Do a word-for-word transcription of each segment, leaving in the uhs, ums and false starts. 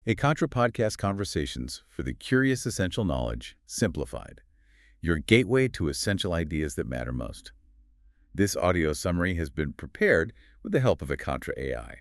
A Contra Podcast Conversations for the Curious Essential Knowledge, Simplified. Your gateway to essential ideas that matter most. This audio summary has been prepared with the help of a Contra A I.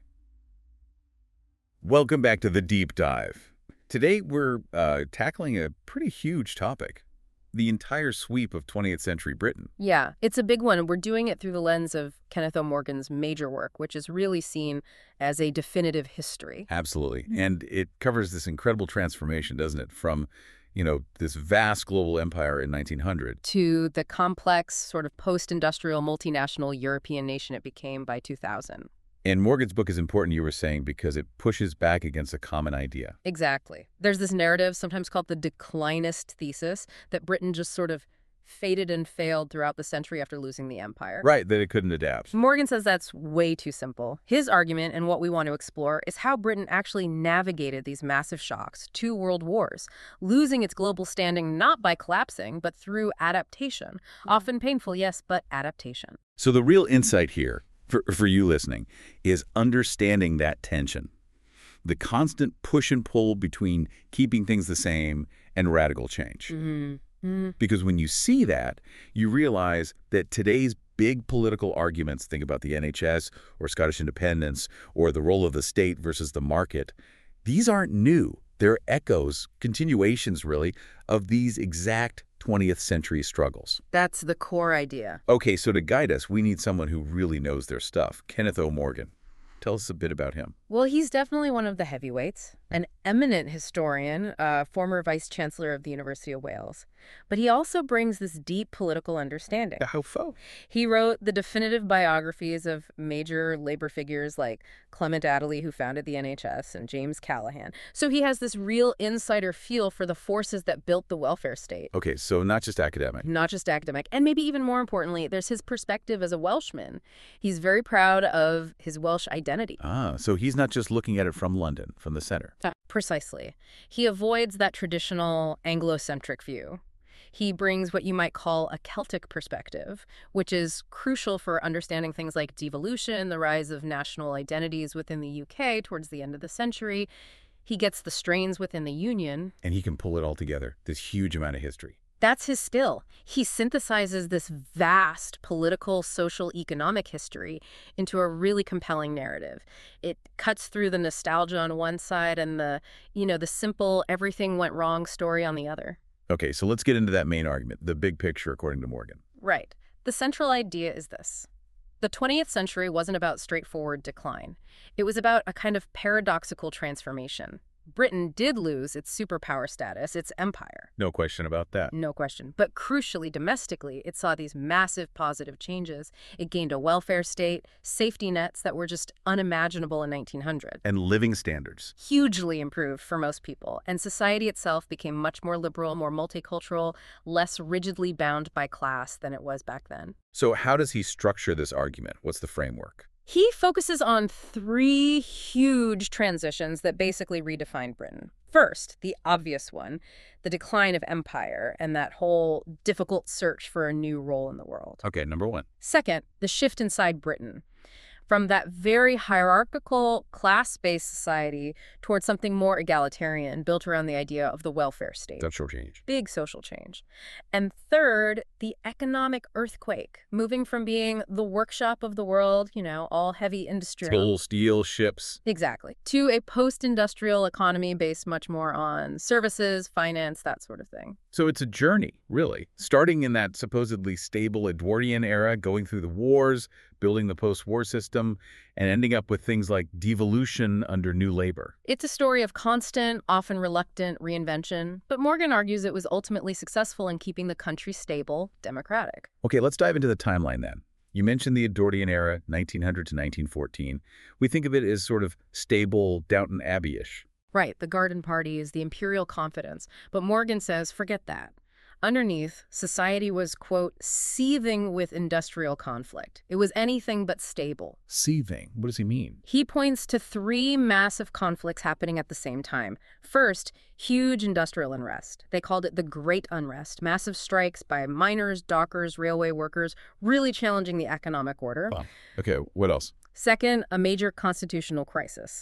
Welcome back to the Deep Dive. Today we're uh, tackling a pretty huge topic. The entire sweep of twentieth century Britain. Yeah, it's a big one. We're doing it through the lens of Kenneth O. Morgan's major work, which is really seen as a definitive history. Absolutely. And it covers this incredible transformation, doesn't it? From, you know, this vast global empire in nineteen hundred. To the complex, sort of post-industrial, multinational European nation it became by two thousand. And Morgan's book is important, you were saying, because it pushes back against a common idea. Exactly. There's this narrative, sometimes called the declinist thesis, that Britain just sort of faded and failed throughout the century after losing the empire. Right, that it couldn't adapt. Morgan says that's way too simple. His argument, and what we want to explore, is how Britain actually navigated these massive shocks, two world wars, losing its global standing not by collapsing, but through adaptation. Often painful, yes, but adaptation. So the real insight here, for, for you listening, is understanding that tension. The constant push and pull between keeping things the same and radical change. Mm-hmm. Mm-hmm. Because when you see that, you realize that today's big political arguments, think about the N H S or Scottish independence or the role of the state versus the market, these aren't new. They're echoes, continuations really, of these exact twentieth century struggles. That's the core idea. Okay, so to guide us, we need someone who really knows their stuff. Kenneth O. Morgan. Tell us a bit about him. Well, he's definitely one of the heavyweights, an eminent historian, uh, former vice chancellor of the University of Wales. But he also brings this deep political understanding. How so? He wrote the definitive biographies of major labor figures like Clement Attlee, who founded the N H S, and James Callaghan. So he has this real insider feel for the forces that built the welfare state. Okay, so not just academic. Not just academic. And maybe even more importantly, there's his perspective as a Welshman. He's very proud of his Welsh identity. Ah, so he's not just looking at it from London, from the center. Uh, precisely. He avoids that traditional Anglo-centric view. He brings what you might call a Celtic perspective, which is crucial for understanding things like devolution, the rise of national identities within the U K towards the end of the century. He gets the strains within the Union. And he can pull it all together, this huge amount of history. That's his skill. He synthesizes this vast political, social, economic history into a really compelling narrative. It cuts through the nostalgia on one side and the, you know, the simple everything went wrong story on the other. Okay, so let's get into that main argument, the big picture according to Morgan. Right. The central idea is this. The twentieth century wasn't about straightforward decline. It was about a kind of paradoxical transformation. Britain did lose its superpower status, its empire. No question about that. No question. But crucially, domestically, it saw these massive positive changes. It gained a welfare state, safety nets that were just unimaginable in nineteen hundred. And living standards. Hugely improved for most people. And society itself became much more liberal, more multicultural, less rigidly bound by class than it was back then. So how does he structure this argument? What's the framework? He focuses on three huge transitions that basically redefined Britain. First, the obvious one, the decline of empire and that whole difficult search for a new role in the world. Okay, number one. Second, the shift inside Britain. From that very hierarchical, class-based society towards something more egalitarian, built around the idea of the welfare state. Social change. Big social change. And third, the economic earthquake, moving from being the workshop of the world, you know, all heavy industry. Coal, steel, ships. Exactly. To a post-industrial economy based much more on services, finance, that sort of thing. So it's a journey, really. Starting in that supposedly stable Edwardian era, going through the wars, building the post-war system, and ending up with things like devolution under New Labour. It's a story of constant, often reluctant reinvention, but Morgan argues it was ultimately successful in keeping the country stable, democratic. Okay, let's dive into the timeline then. You mentioned the Edwardian era, nineteen hundred to nineteen fourteen. We think of it as sort of stable, Downton Abbey-ish. Right, the garden parties, the imperial confidence. But Morgan says, forget that. Underneath, society was, quote, seething with industrial conflict. It was anything but stable. Seething? What does he mean? He points to three massive conflicts happening at the same time. First, huge industrial unrest. They called it the Great Unrest. Massive strikes by miners, dockers, railway workers, really challenging the economic order. Wow. Okay, what else? Second, a major constitutional crisis.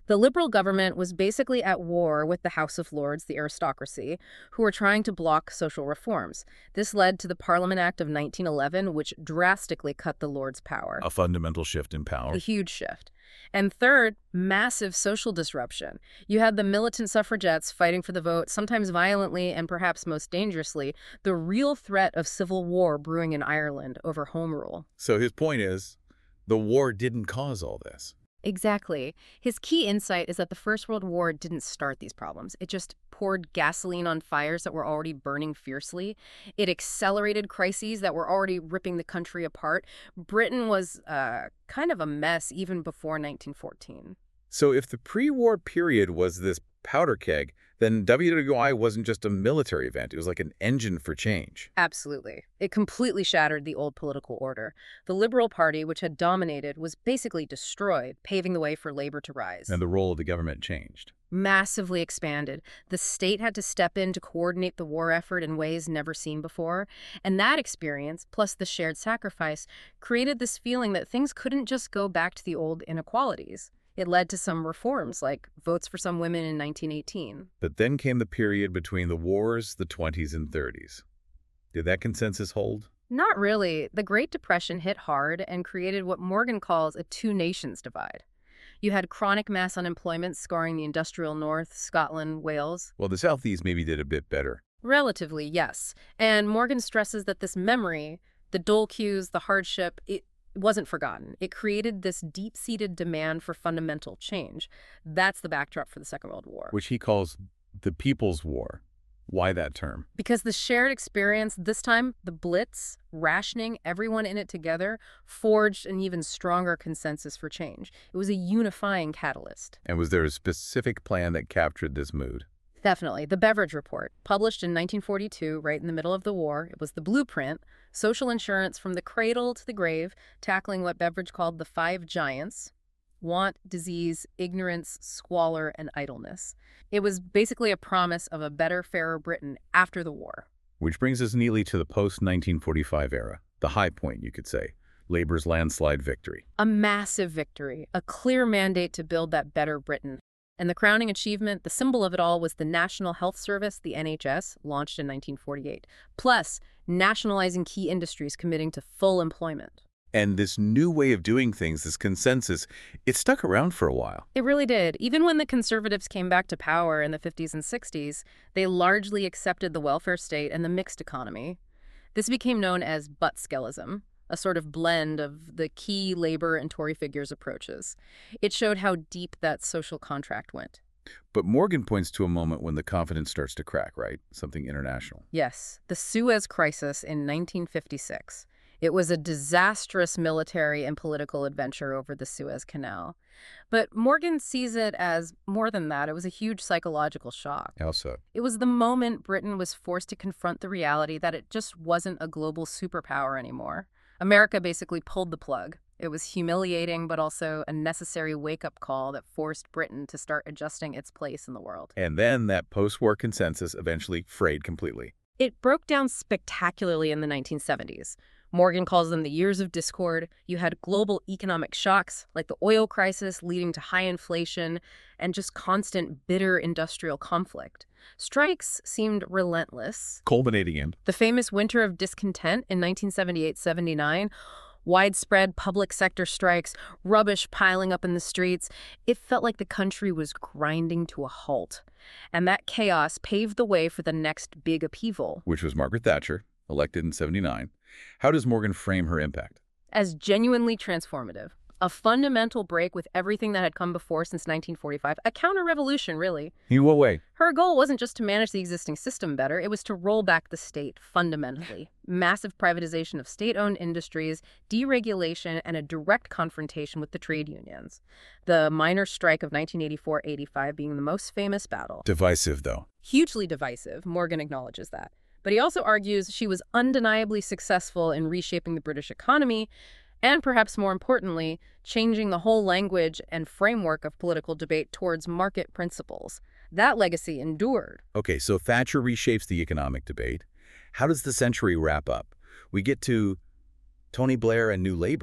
The Liberal government was basically at war with the House of Lords, the aristocracy, who were trying to block social reforms. This led to the Parliament Act of nineteen eleven, which drastically cut the Lords' power. A fundamental shift in power. A huge shift. And third, massive social disruption. You had the militant suffragettes fighting for the vote, sometimes violently and perhaps most dangerously, the real threat of civil war brewing in Ireland over Home Rule. So his point is, the war didn't cause all this. Exactly. His key insight is that the First World War didn't start these problems. It just poured gasoline on fires that were already burning fiercely. It accelerated crises that were already ripping the country apart. Britain was uh, kind of a mess even before nineteen fourteen. So if the pre-war period was this powder keg, then W W I wasn't just a military event. It was like an engine for change. Absolutely. It completely shattered the old political order. The Liberal Party, which had dominated, was basically destroyed, paving the way for labor to rise. And the role of the government changed. Massively expanded. The state had to step in to coordinate the war effort in ways never seen before. And that experience, plus the shared sacrifice, created this feeling that things couldn't just go back to the old inequalities. It led to some reforms, like votes for some women in nineteen eighteen. But then came the period between the wars, the twenties and thirties. Did that consensus hold? Not really. The Great Depression hit hard and created what Morgan calls a two-nations divide. You had chronic mass unemployment scarring the industrial north, Scotland, Wales. Well, the Southeast maybe did a bit better. Relatively, yes. And Morgan stresses that this memory, the dole cues, the hardship, it wasn't forgotten. It created this deep-seated demand for fundamental change. That's the backdrop for the Second World War. Which he calls the People's War. Why that term? Because the shared experience, this time, the Blitz, rationing everyone in it together, forged an even stronger consensus for change. It was a unifying catalyst. And was there a specific plan that captured this mood? Definitely. The Beveridge Report, published in nineteen forty-two, right in the middle of the war, it was the blueprint, social insurance from the cradle to the grave, tackling what Beveridge called the five giants: want, disease, ignorance, squalor, and idleness. It was basically a promise of a better, fairer Britain after the war. Which brings us neatly to the post nineteen forty-five era, the high point, you could say, Labor's landslide victory. A massive victory, a clear mandate to build that better Britain. And the crowning achievement, the symbol of it all, was the National Health Service, the N H S, launched in nineteen forty-eight. Plus, nationalizing key industries, committing to full employment. And this new way of doing things, this consensus, it stuck around for a while. It really did. Even when the conservatives came back to power in the fifties and sixties, they largely accepted the welfare state and the mixed economy. This became known as Butt-Skellism, a sort of blend of the key labor and Tory figures' approaches. It showed how deep that social contract went. But Morgan points to a moment when the confidence starts to crack, right? Something international. Yes, the Suez Crisis in nineteen fifty-six. It was a disastrous military and political adventure over the Suez Canal. But Morgan sees it as more than that. It was a huge psychological shock. How so? It was the moment Britain was forced to confront the reality that it just wasn't a global superpower anymore. America basically pulled the plug. It was humiliating, but also a necessary wake-up call that forced Britain to start adjusting its place in the world. And then that post-war consensus eventually frayed completely. It broke down spectacularly in the nineteen seventies. Morgan calls them the years of discord. You had global economic shocks, like the oil crisis leading to high inflation, and just constant bitter industrial conflict. Strikes seemed relentless. Culminating in The famous Winter of Discontent in nineteen seventy-eight seventy-nine, widespread public sector strikes, rubbish piling up in the streets. It felt like the country was grinding to a halt. And that chaos paved the way for the next big upheaval. which was Margaret Thatcher, elected in seventy-nine. How does Morgan frame her impact? As genuinely transformative. A fundamental break with everything that had come before since nineteen forty-five. A counter-revolution, really. In what way? Her goal wasn't just to manage the existing system better, it was to roll back the state fundamentally. Massive privatization of state-owned industries, deregulation, and a direct confrontation with the trade unions. The miners' strike of nineteen eighty-four eighty-five being the most famous battle. Divisive, though. Hugely divisive, Morgan acknowledges that. But he also argues she was undeniably successful in reshaping the British economy, and perhaps more importantly, changing the whole language and framework of political debate towards market principles. That legacy endured. Okay, so Thatcher reshapes the economic debate. How does the century wrap up? We get to Tony Blair and New Labour,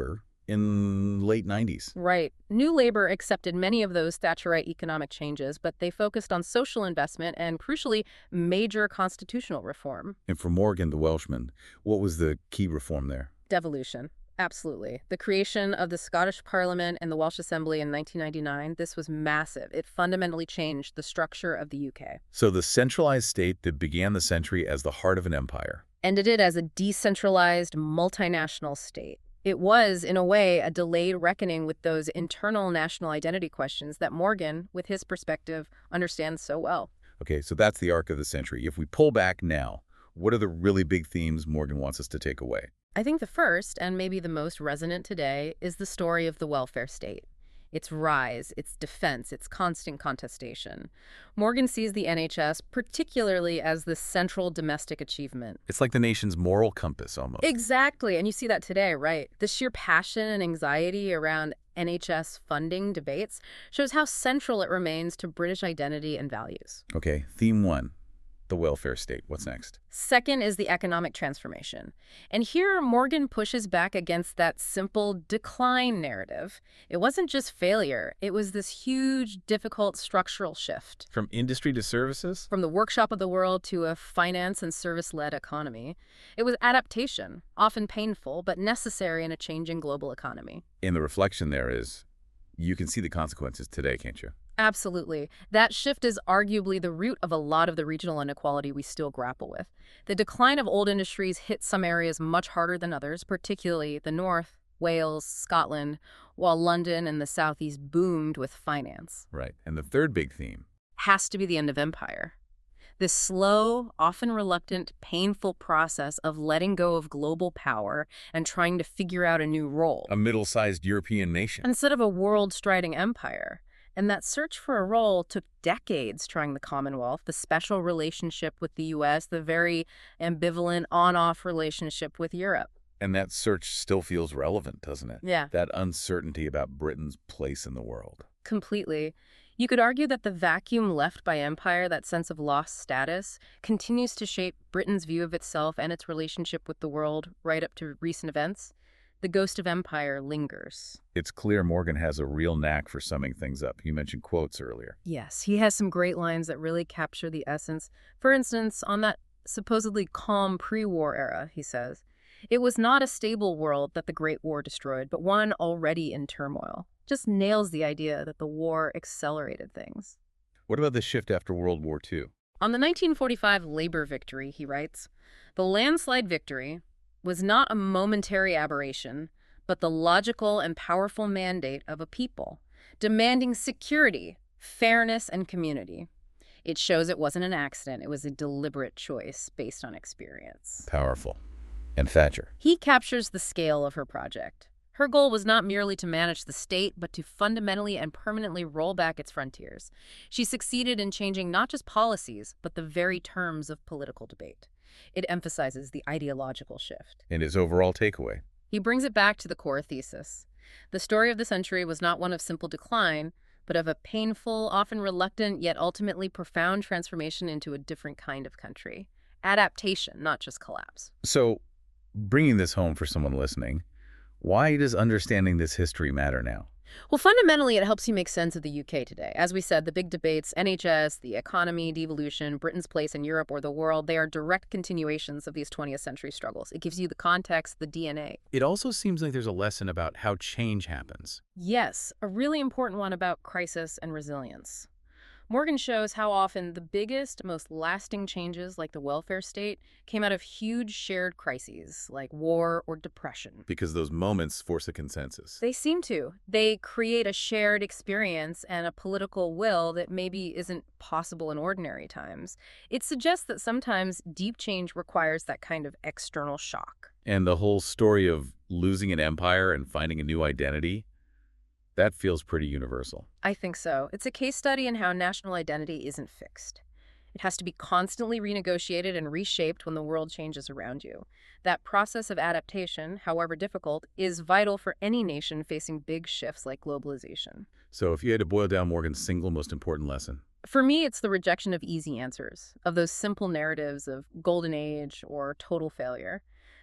in late nineties. Right. New Labour accepted many of those Thatcherite economic changes, but they focused on social investment and, crucially, major constitutional reform. And for Morgan the Welshman, what was the key reform there? Devolution. Absolutely. The creation of the Scottish Parliament and the Welsh Assembly in nineteen ninety-nine, this was massive. It fundamentally changed the structure of the U K. So the centralized state that began the century as the heart of an empire. Ended it as a decentralized, multinational state. It was, in a way, a delayed reckoning with those internal national identity questions that Morgan, with his perspective, understands so well. Okay, so that's the arc of the century. If we pull back now, what are the really big themes Morgan wants us to take away? I think the first, and maybe the most resonant today, is the story of the welfare state. Its rise, its defense, its constant contestation. Morgan sees the N H S particularly as the central domestic achievement. It's like the nation's moral compass, almost. Exactly, and you see that today, right? The sheer passion and anxiety around N H S funding debates shows how central it remains to British identity and values. Okay, theme one, the welfare state. What's next? Second is the economic transformation. And here, Morgan pushes back against that simple decline narrative. It wasn't just failure. It was this huge, difficult structural shift. From industry to services? From the workshop of the world to a finance and service-led economy. It was adaptation, often painful, but necessary in a changing global economy. And the reflection there is, you can see the consequences today, can't you? Absolutely. That shift is arguably the root of a lot of the regional inequality we still grapple with. The decline of old industries hit some areas much harder than others, particularly the North, Wales, Scotland, while London and the Southeast boomed with finance. Right. And the third big theme has to be the end of empire. This slow, often reluctant, painful process of letting go of global power and trying to figure out a new role. A middle-sized European nation. Instead of a world-striding empire. And that search for a role took decades, trying the Commonwealth, the special relationship with the U S, the very ambivalent on-off relationship with Europe. And that search still feels relevant, doesn't it? Yeah. That uncertainty about Britain's place in the world. Completely. You could argue that the vacuum left by empire, that sense of lost status, continues to shape Britain's view of itself and its relationship with the world right up to recent events. The ghost of empire lingers. It's clear Morgan has a real knack for summing things up. You mentioned quotes earlier. Yes, he has some great lines that really capture the essence. For instance, on that supposedly calm pre-war era, he says, "It was not a stable world that the Great War destroyed, but one already in turmoil." Just nails the idea that the war accelerated things. What about the shift after World War Two? On the nineteen forty-five Labour victory, he writes, "The landslide victory was not a momentary aberration, but the logical and powerful mandate of a people, demanding security, fairness, and community. It shows it wasn't an accident. It was a deliberate choice based on experience." Powerful. And Thatcher? He captures the scale of her project. Her goal was not merely to manage the state, but to fundamentally and permanently roll back its frontiers. She succeeded in changing not just policies, but the very terms of political debate. It emphasizes the ideological shift. And his overall takeaway? He brings it back to the core thesis. The story of the century was not one of simple decline, but of a painful, often reluctant, yet ultimately profound transformation into a different kind of country. Adaptation, not just collapse. So, bringing this home for someone listening, why does understanding this history matter now? Well, fundamentally, it helps you make sense of the U K today. As we said, the big debates, N H S, the economy, devolution, Britain's place in Europe or the world, they are direct continuations of these twentieth century struggles. It gives you the context, the D N A. It also seems like there's a lesson about how change happens. Yes, a really important one about crisis and resilience. Morgan shows how often the biggest, most lasting changes, like the welfare state, came out of huge shared crises, like war or depression. Because those moments force a consensus. They seem to. They create a shared experience and a political will that maybe isn't possible in ordinary times. It suggests that sometimes deep change requires that kind of external shock. And the whole story of losing an empire and finding a new identity, that feels pretty universal. I think so. It's a case study in how national identity isn't fixed. It has to be constantly renegotiated and reshaped when the world changes around you. That process of adaptation, however difficult, is vital for any nation facing big shifts like globalization. So if you had to boil down Morgan's single most important lesson? For me, it's the rejection of easy answers, of those simple narratives of golden age or total failure.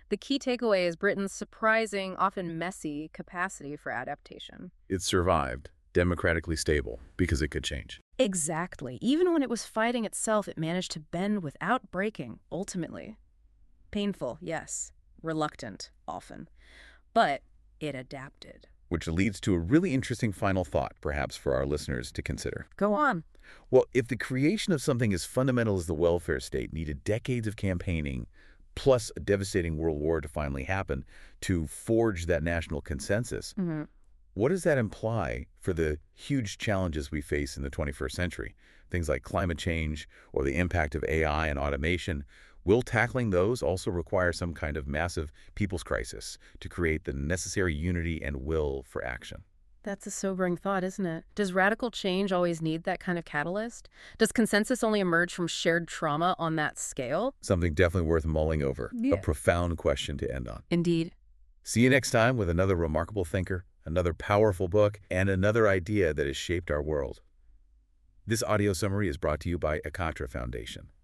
The key takeaway is Britain's surprising, often messy, capacity for adaptation. It survived, democratically stable, because it could change. Exactly. Even when it was fighting itself, it managed to bend without breaking, ultimately. Painful, yes. Reluctant, often. But it adapted. Which leads to a really interesting final thought, perhaps, for our listeners to consider. Go on. Well, if the creation of something as fundamental as the welfare state needed decades of campaigning, plus a devastating world war to finally happen, to forge that national consensus, Mm-hmm. what does that imply for the huge challenges we face in the twenty-first century? Things like climate change or the impact of A I and automation. Will tackling those also require some kind of massive people's crisis to create the necessary unity and will for action? That's a sobering thought, isn't it? Does radical change always need that kind of catalyst? Does consensus only emerge from shared trauma on that scale? Something definitely worth mulling over. Yeah. A profound question to end on. Indeed. See you next time with another remarkable thinker, another powerful book, and another idea that has shaped our world. This audio summary is brought to you by Akatra Foundation.